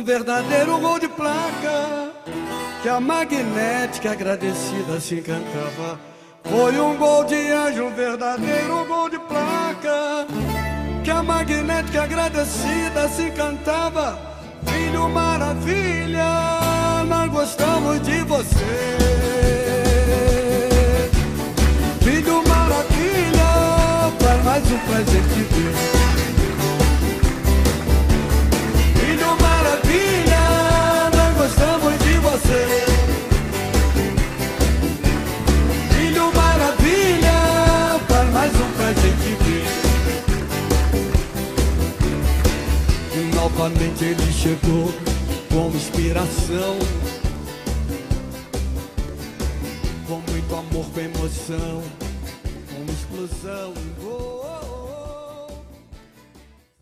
um verdadeiro gol de placa que a magnética agradecida se cantava. Foi um gol de anjo, um verdadeiro gol de placa que a magnética agradecida se cantava. Filho maravilha, nós gostamos de você. Filho maravilha, faz mais um presente de Deus. Filho maravilha, nós gostamos de você. Filho maravilha, faz mais um presente de Deus. E novamente ele chegou com inspiração, com muito amor, com emoção, com explosão.